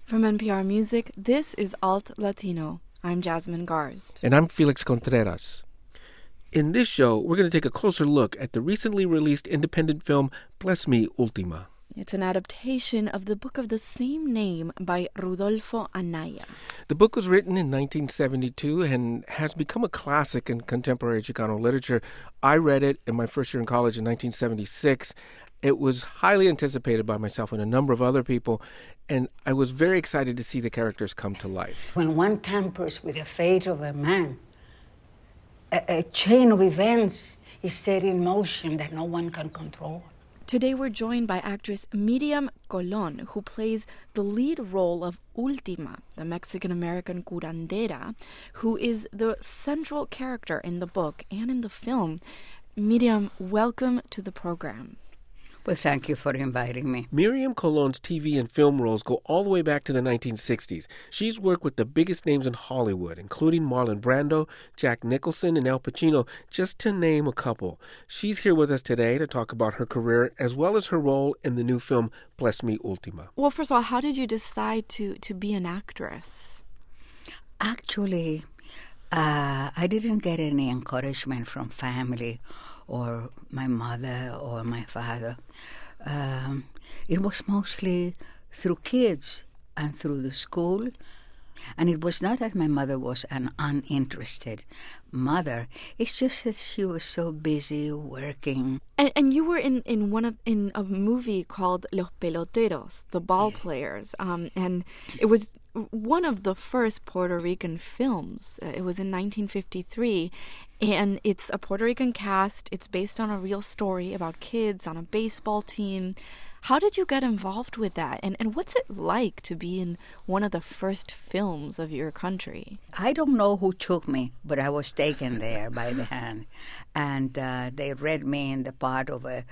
From NPR Music, this is Alt Latino. I'm Jasmine Garsd. And I'm Felix Contreras. In this show, we're going to take a closer look at the recently released independent film Bless Me, Ultima. It's an adaptation of the book of the same name by Rudolfo Anaya. The book was written in 1972 and has become a classic in contemporary Chicano literature. I read it in my first year in college in 1976. It was highly anticipated by myself and a number of other people, and I was very excited to see the characters come to life. When one tampers with the fate of a man, a chain of events is set in motion that no one can control. Today we're joined by actress Miriam Colon, who plays the lead role of Ultima, the Mexican-American curandera, who is the central character in the book and in the film. Miriam, welcome to the program. Well, thank you for inviting me. Miriam Colon's TV and film roles go all the way back to the 1960s. She's worked with the biggest names in Hollywood, including Marlon Brando, Jack Nicholson, and Al Pacino, just to name a couple. She's here with us today to talk about her career as well as her role in the new film Bless Me, Ultima. Well, first of all, how did you decide to be an actress? Actually, I didn't get any encouragement from family or my mother or my father. It was mostly through kids and through the school. And it was not that my mother was an uninterested mother. It's just that she was so busy working. And you were in a movie called Los Peloteros, the ball players. And it was one of the first Puerto Rican films. It was in 1953. And it's a Puerto Rican cast. It's based on a real story about kids on a baseball team. How did you get involved with that? And what's it like to be in one of the first films of your country? I don't know who took me, but I was taken there by the hand. And they read me in the part of a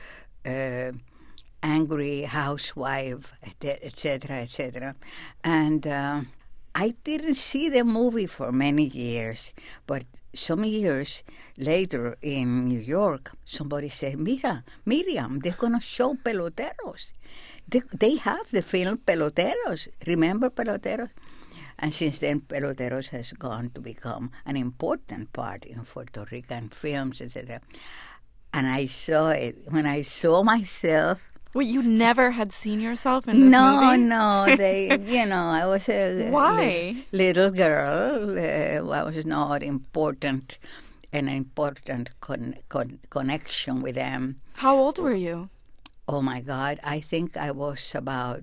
angry housewife, etc., etc. And I didn't see the movie for many years, but some years later in New York, somebody said, Miriam, they're going to show Peloteros. They have the film Peloteros. Remember Peloteros? And since then, Peloteros has gone to become an important part in Puerto Rican films, etc. And I saw it. When I saw myself, well, you never had seen yourself in this movie? No, I was a little girl. I was not important, an important connection with them. How old were you? Oh, my God. I think I was about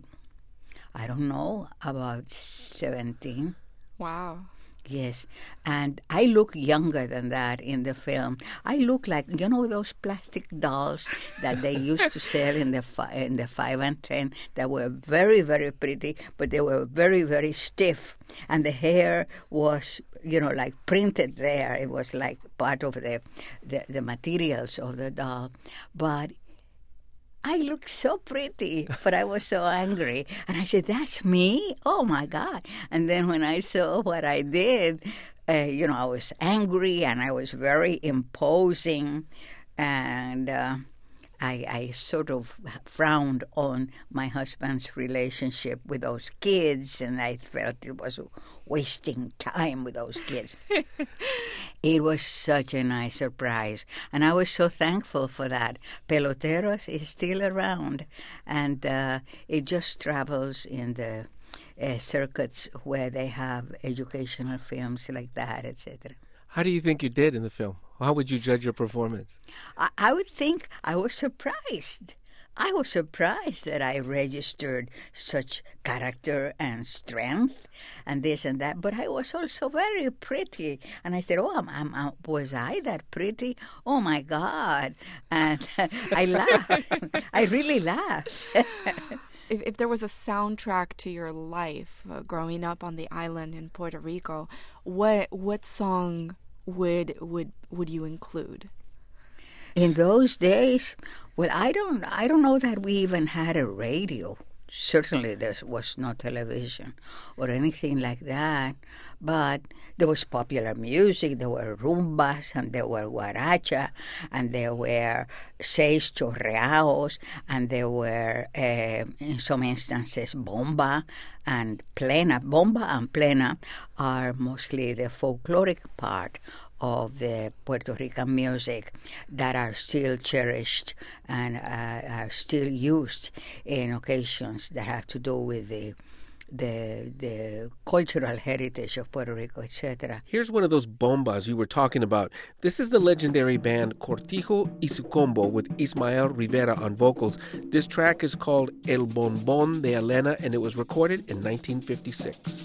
17. Wow. Yes, and I look younger than that in the film. I look like, those plastic dolls that they used to sell in the 5 and 10 that were very, very pretty, but they were very, very stiff. And the hair was, like printed there. It was like part of the materials of the doll. But I looked so pretty, but I was so angry. And I said, that's me? Oh, my God. And then when I saw what I did, I was angry and I was very imposing. And I sort of frowned on my husband's relationship with those kids. And I felt it was wasting time with those kids. It was such a nice surprise, and I was so thankful for that. Peloteros is still around, and it just travels in the circuits where they have educational films like that, etc. How do you think you did in the film? How would you judge your performance? I would think I was surprised. I was surprised that I registered such character and strength and this and that, but I was also very pretty. And I said, was I that pretty? Oh, my God. And I laughed. I really laughed. If there was a soundtrack to your life growing up on the island in Puerto Rico, what song would you include? In those days, well, I don't know that we even had a radio. certainly there was no television or anything like that, but there was popular music. There were rumbas, and there were guaracha, and there were seis chorreados, and there were, in some instances, bomba and plena. Bomba and plena are mostly the folkloric part of the Puerto Rican music that are still cherished and are still used in occasions that have to do with the cultural heritage of Puerto Rico, etc. Here's one of those bombas you were talking about. This is the legendary band Cortijo y su Combo with Ismael Rivera on vocals. This track is called El Bombón de Elena, and it was recorded in 1956.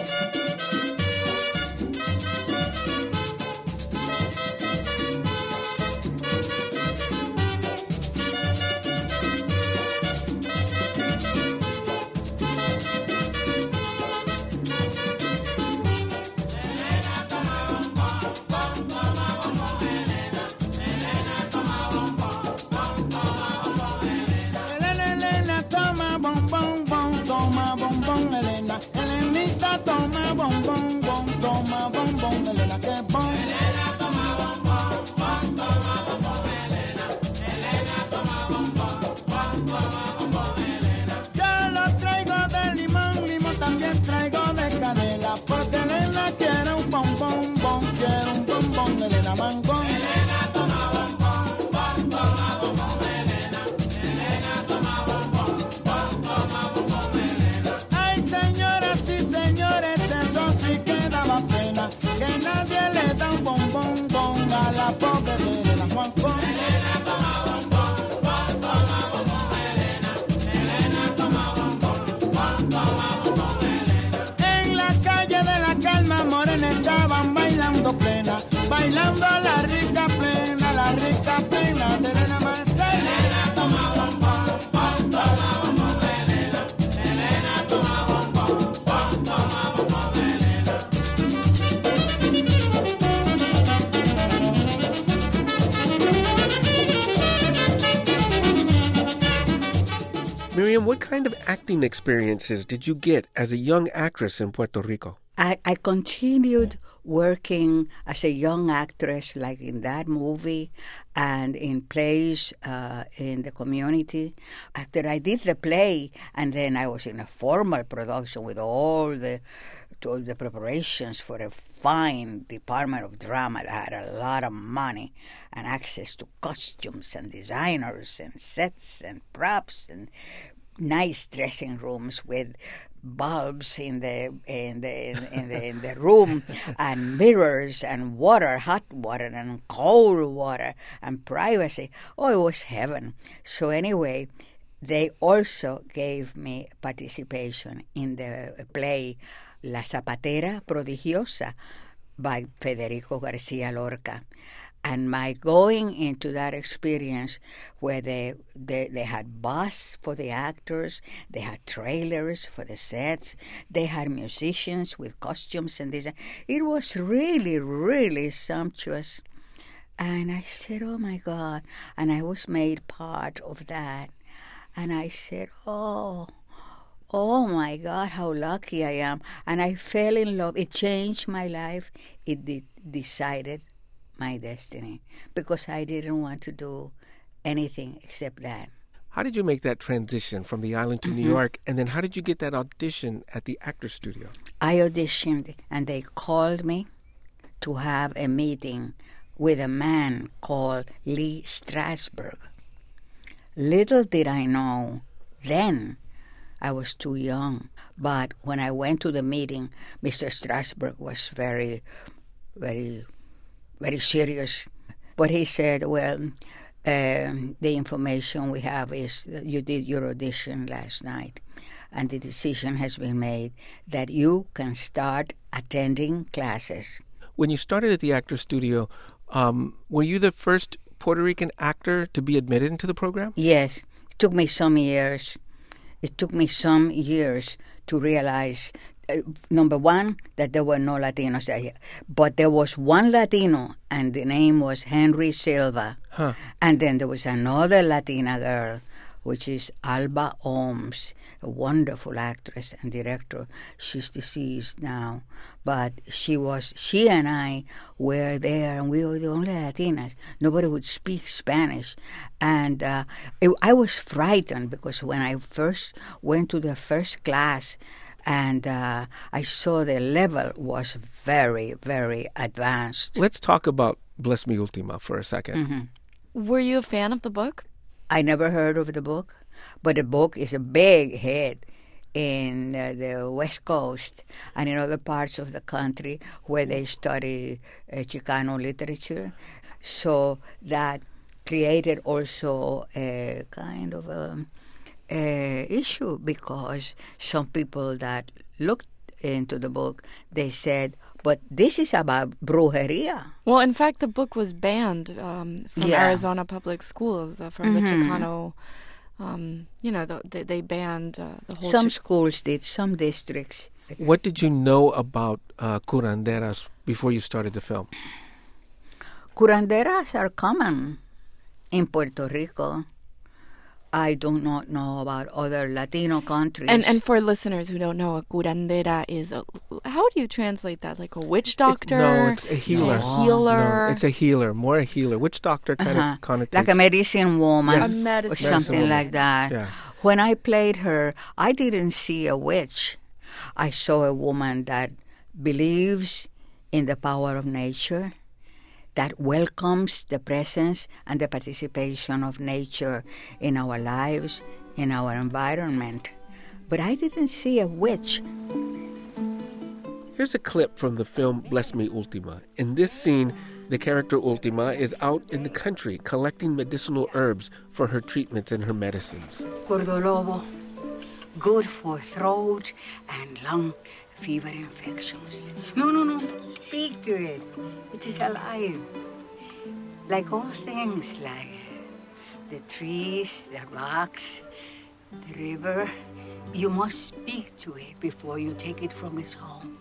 Elenita toma bombón, toma bombón, Elena que bon. Elena toma bombón, toma bombón, Elena toma bombón, toma bombón, Elena. Yo lo traigo de limón, también traigo de canela, porque Elena quiere un bombón, quiere un bombón, Elena mangón. Elena toma bombón, toma bombón, Elena toma bombón, toma bombón, Elena. Ay, señoras y señores, eso sí que daba pena, que nadie le da un bombón a la pobre Elena Juan con. Elena toma bombón, toma bombón, Elena toma bombón, toma bombón, Elena. En la calle de la Calma Morena estaban bailando plena, bailando la rica plena de Elena Marcela. Elena toma bombón, toma bombón, Elena toma bombón, toma bombón, Elena. Miriam, what kind of acting experiences did you get as a young actress in Puerto Rico? I continued working as a young actress, like in that movie and in plays in the community. After I did the play, and then I was in a formal production with all the preparations for a fine department of drama that had a lot of money and access to costumes and designers and sets and props and nice dressing rooms with bulbs in the room and mirrors and water, hot water and cold water and privacy. Oh, it was heaven. So anyway, they also gave me participation in the play La Zapatera Prodigiosa by Federico Garcia Lorca. And my going into that experience where they had bus for the actors, they had trailers for the sets, they had musicians with costumes and this. It was really, really sumptuous. And I said, oh, my God. And I was made part of that. And I said, oh, my God, how lucky I am. And I fell in love. It changed my life. It decided my destiny, because I didn't want to do anything except that. How did you make that transition from the island to New York, and then how did you get that audition at the Actors Studio? I auditioned, and they called me to have a meeting with a man called Lee Strasberg. Little did I know then, I was too young, but when I went to the meeting, Mr. Strasberg was very, very, very serious. But he said, well, the information we have is that you did your audition last night, and the decision has been made that you can start attending classes. When you started at the Actors Studio, were you the first Puerto Rican actor to be admitted into the program? Yes. It took me some years. It took me some years to realize, number one, that there were no Latinos there. But there was one Latino, and the name was Henry Silva. Huh. And then there was another Latina girl which is Alba Holmes, a wonderful actress and director. She's deceased now, but she and I were there, and we were the only Latinas. Nobody would speak Spanish, and I was frightened because when I first went to the first class, and I saw the level was very, very advanced. Let's talk about Bless Me Ultima for a second. Were you a fan of the book? I never heard of the book, but the book is a big hit in the West Coast and in other parts of the country where they study Chicano literature. So that created also a kind of issue, because some people that looked into the book, they said, but this is about brujeria. Well, in fact, the book was banned from Arizona public schools, from the Chicano, they banned the whole... Some schools did, some districts. What did you know about curanderas before you started the film? Curanderas are common in Puerto Rico. I do not know about other Latino countries. And for listeners who don't know, a curandera is how do you translate that? Like a witch doctor? No, it's a healer. A healer. No, it's a healer, more a healer. Witch doctor kind of connotates. Like a medicine woman, Yes. A medicine or something woman. like that. Yeah. When I played her, I didn't see a witch. I saw a woman that believes in the power of nature, that welcomes the presence and the participation of nature in our lives, in our environment. But I didn't see a witch. Here's a clip from the film Bless Me Ultima. In this scene, the character Ultima is out in the country collecting medicinal herbs for her treatments and her medicines. Cordolobo, good for throat and lung fever infections. No, speak to it. It is alive. Like all things, like the trees, the rocks, the river. You must speak to it before you take it from its home.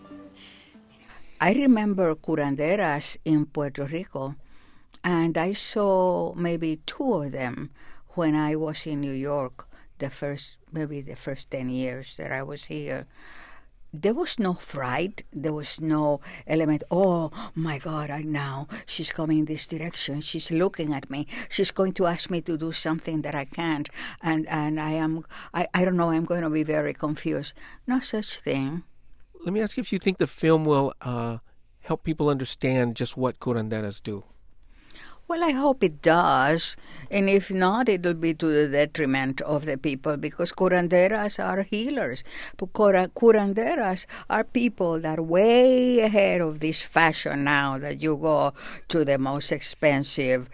I remember curanderas in Puerto Rico, and I saw maybe 2 of them when I was in New York, the first 10 years that I was here. There was no fright. There was no element, oh, my God, now she's coming in this direction. She's looking at me. She's going to ask me to do something that I can't. And I don't know, I'm going to be very confused. No such thing. Let me ask you if you think the film will help people understand just what curanderas do. Well, I hope it does. And if not, it'll be to the detriment of the people, because curanderas are healers. Curanderas are people that are way ahead of this fashion now, that you go to the most expensive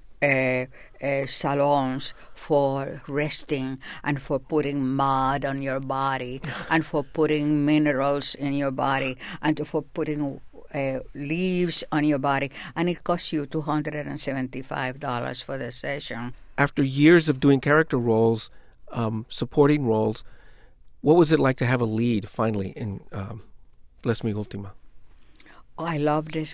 salons for resting and for putting mud on your body and for putting minerals in your body and for putting leaves on your body, and it costs you $275 for the session. After years of doing character roles, supporting roles, what was it like to have a lead finally in Bless Me Ultima? Oh, I loved it.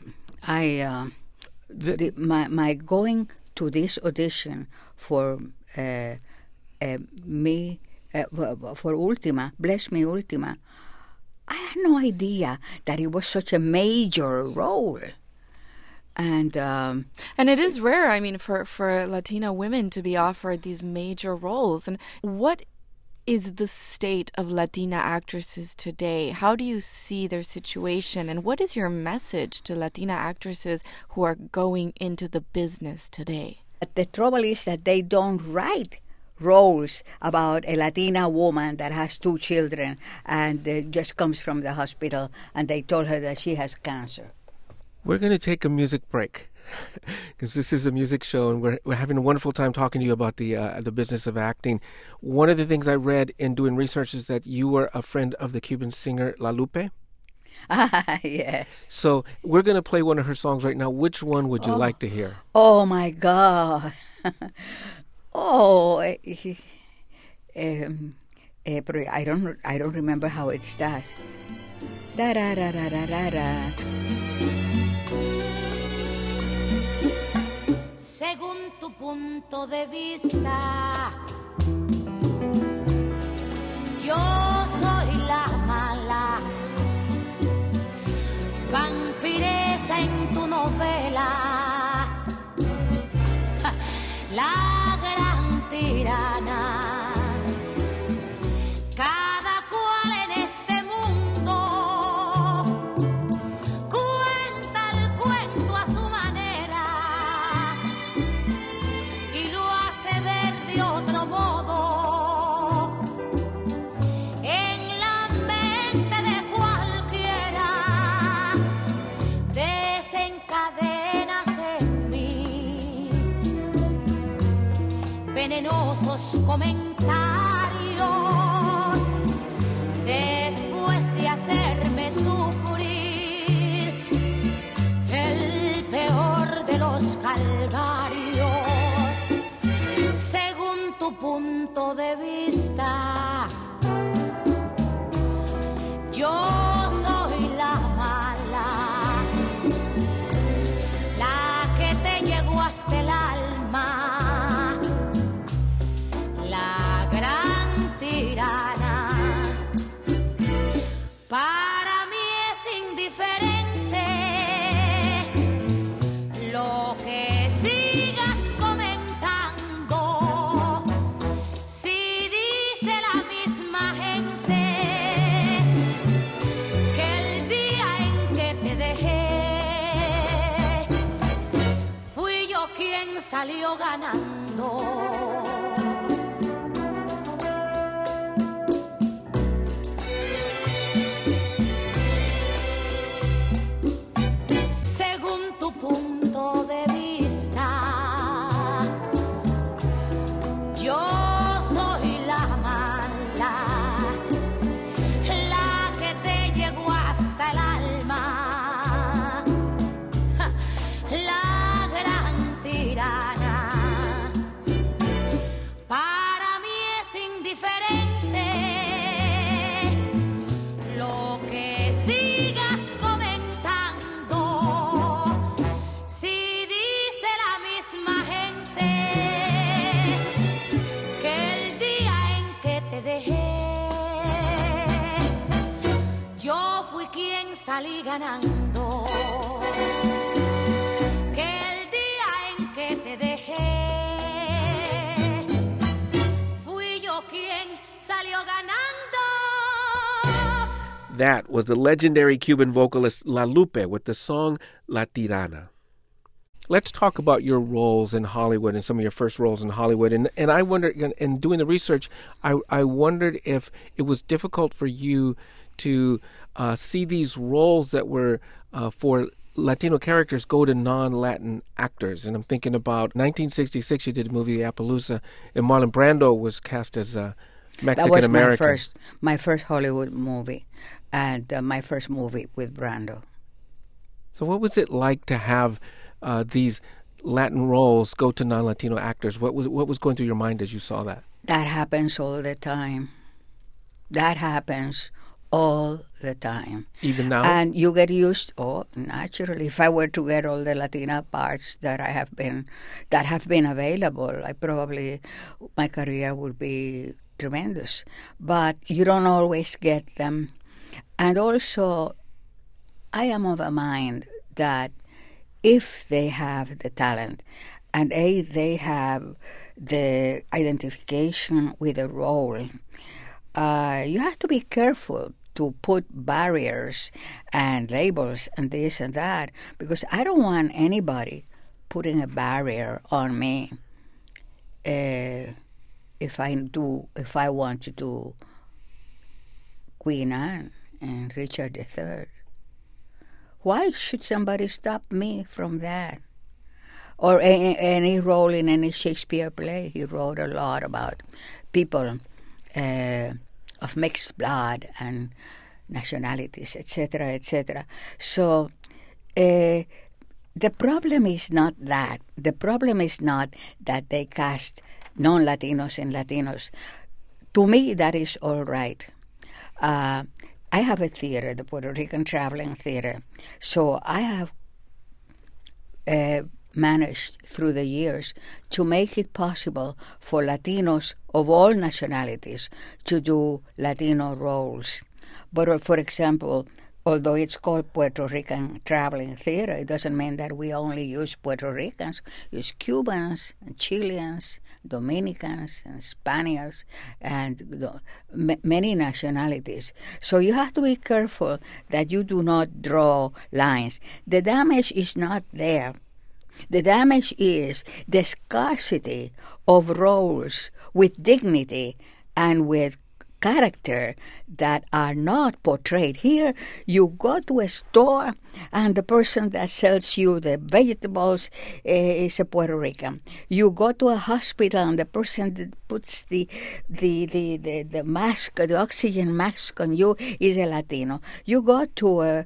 My going to this audition for for Ultima, Bless Me Ultima, I had no idea that it was such a major role. And it is rare, I mean, for Latina women to be offered these major roles. And what is the state of Latina actresses today? How do you see their situation? And what is your message to Latina actresses who are going into the business today? The trouble is that they don't write roles about a Latina woman that has 2 children and just comes from the hospital and they told her that she has cancer. We're going to take a music break because this is a music show and we're having a wonderful time talking to you about the business of acting. One of the things I read in doing research is that you were a friend of the Cuban singer La Lupe. Yes. So we're going to play one of her songs right now. Which one would you like to hear? Oh, my God. But I don't remember how it starts. Da da da da da da da. Según tu punto de vista, Yo soy la mala, vampiresa en tu novela, la gran tirana. Cada cual en este mundo cuenta el cuento a su manera y lo hace ver de otro modo. En la mente de cualquiera desencadenas en mí venenosos comentarios después de hacerme sufrir el peor de los calvarios. Según tu punto de vista, yo soy la mala, la que te llegó hasta el alma, la gran tirana. Para mí es indiferente lo que sigas comentando. Si dice la misma gente que el día en que te dejé fui yo quien salió ganando. Según tu punto de vista, yo soy la mala, la que te llegó hasta el alma, la gran tirana. Para mí es indiferente lo que sigas comentando. Si dice la misma gente que el día en que te dejé yo fui quien salí ganando, que el día en que te dejé fui yo quien salió ganando. That was the legendary Cuban vocalist La Lupe with the song La Tirana. Let's talk about your roles in Hollywood and some of your first roles in Hollywood. And I wonder, in doing the research, I wondered if it was difficult for you to see these roles that were for Latino characters go to non-Latin actors. And I'm thinking about 1966, you did a movie, Appaloosa, and Marlon Brando was cast as a Mexican-American. That was my first Hollywood movie, and my first movie with Brando. So what was it like to have these Latin roles go to non-Latino actors? What was going through your mind as you saw that? That happens all the time. That happens all the time. Even now? And you get used, naturally. If I were to get all the Latina parts that have been available, my career would be tremendous. But you don't always get them. And also, I am of a mind that if they have the talent and they have the identification with the role, you have to be careful to put barriers and labels and this and that, because I don't want anybody putting a barrier on me if I want to do Queen Anne and Richard III. Why should somebody stop me from that? Or any role in any Shakespeare play. He wrote a lot about people of mixed blood and nationalities, etc., etc. So the problem is not that. The problem is not that they cast non-Latinos and Latinos. To me, that is all right. I have a theater, the Puerto Rican Traveling Theater. So I have managed through the years to make it possible for Latinos of all nationalities to do Latino roles. But, for example, although it's called Puerto Rican Traveling Theater, it doesn't mean that we only use Puerto Ricans. Use Cubans, and Chileans, Dominicans, and Spaniards, and many nationalities. So you have to be careful that you do not draw lines. The damage is not there. The damage is the scarcity of roles with dignity and with character that are not portrayed. Here, you go to a store and the person that sells you the vegetables is a Puerto Rican. You go to a hospital and the person that puts the mask, the oxygen mask on you is a Latino. You go to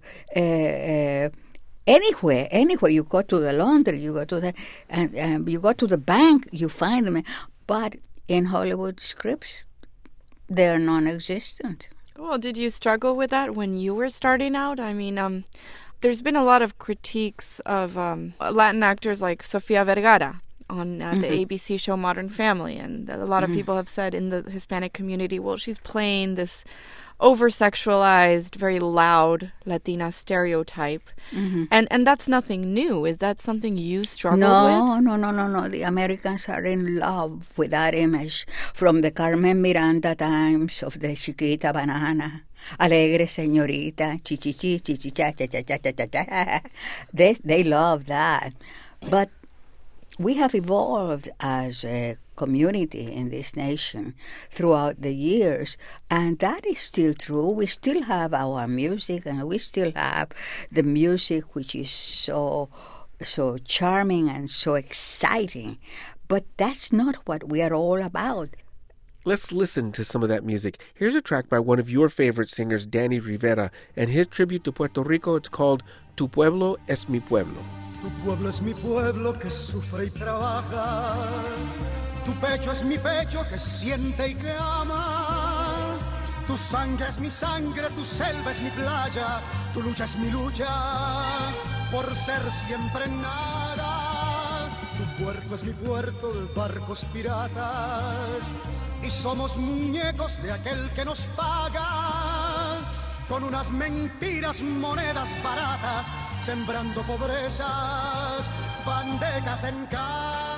anywhere you go to the laundry, you go to the and you go to the bank, you find them. But in Hollywood scripts, they're non-existent. Well, did you struggle with that when you were starting out? I mean, there's been a lot of critiques of Latin actors like Sofia Vergara on the ABC show Modern Family, and a lot of people have said in the Hispanic community, well, she's playing this over-sexualized, very loud Latina stereotype. And that's nothing new. Is that something you struggle with? No. The Americans are in love with that image from the Carmen Miranda times of the Chiquita Banana. Alegre señorita, chichichi, chichicha, cha cha cha cha cha. They love that. But we have evolved as a community in this nation throughout the years, and that is still true. We still have our music, and we still have the music which is so charming and so exciting. But that's not what we are all about. Let's listen to some of that music. Here's a track by one of your favorite singers, Danny Rivera, and his tribute to Puerto Rico. It's called Tu Pueblo es Mi Pueblo. Tu pueblo es mi pueblo que sufre y trabaja. Tu pecho es mi pecho que siente y que ama. Tu sangre es mi sangre, tu selva es mi playa. Tu lucha es mi lucha por ser siempre nada. Tu puerto es mi puerto de barcos piratas. Y somos muñecos de aquel que nos paga. Con unas mentiras, monedas baratas, sembrando pobrezas, bandecas en casa.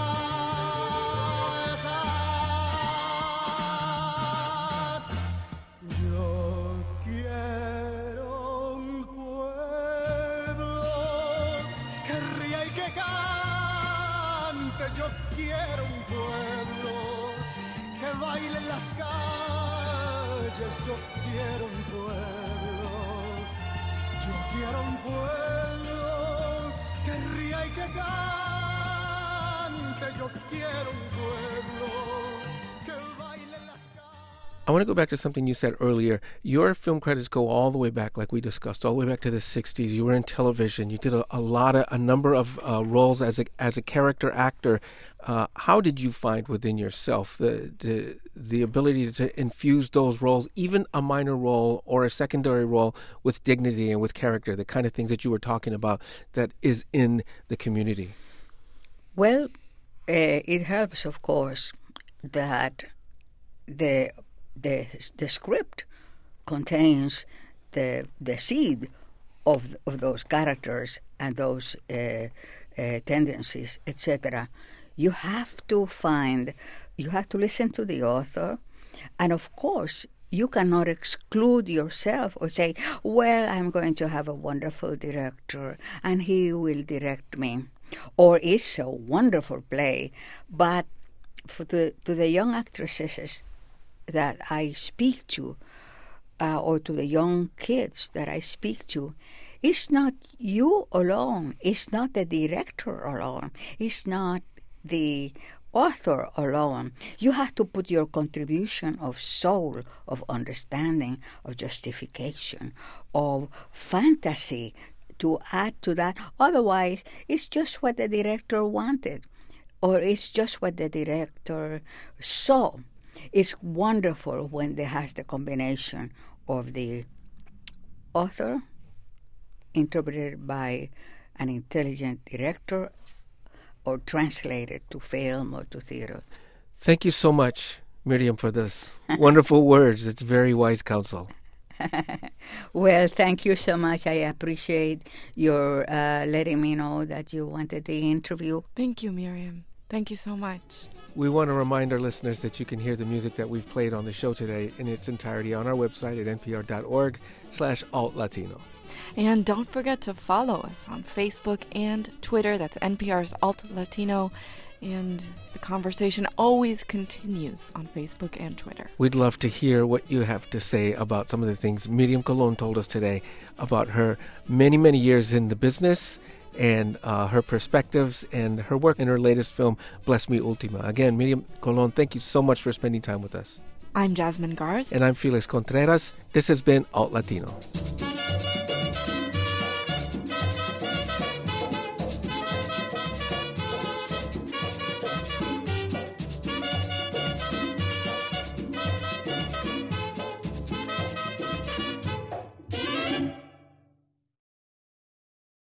Yo quiero un pueblo que ría y que cante. Yo quiero un pueblo que baile en las calles. Yo quiero un pueblo. Yo quiero un pueblo que ría y que cante. Yo quiero un pueblo que baile en las calles. I want to go back to something you said earlier. Your film credits go all the way back, like we discussed, all the way back to the 60s. You were in television. You did a number of roles as a character actor. How did you find within yourself the ability to infuse those roles, even a minor role or a secondary role, with dignity and with character, the kind of things that you were talking about that is in the community? Well, it helps, of course, that the script contains the seed of those characters and those tendencies, etc. You have to listen to the author, and of course, you cannot exclude yourself or say, well, I'm going to have a wonderful director and he will direct me. Or it's a wonderful play. But to the young actresses that I speak to, or to the young kids that I speak to, it's not you alone. It's not the director alone. It's not the author alone. You have to put your contribution of soul, of understanding, of justification, of fantasy to add to that. Otherwise, it's just what the director wanted, or it's just what the director saw. It's wonderful when there has the combination of the author, interpreted by an intelligent director, or translated to film or to theater. Thank you so much, Miriam, for this wonderful words. It's very wise counsel. Well, thank you so much. I appreciate your letting me know that you wanted the interview. Thank you, Miriam. Thank you so much. We want to remind our listeners that you can hear the music that we've played on the show today in its entirety on our website at npr.org/altlatino. And don't forget to follow us on Facebook and Twitter. That's NPR's Alt Latino. And the conversation always continues on Facebook and Twitter. We'd love to hear what you have to say about some of the things Miriam Colon told us today about her many, many years in the business and her perspectives and her work in her latest film, Bless Me Ultima. Again, Miriam Colon, thank you so much for spending time with us. I'm Jasmine Garst. And I'm Felix Contreras. This has been Alt Latino.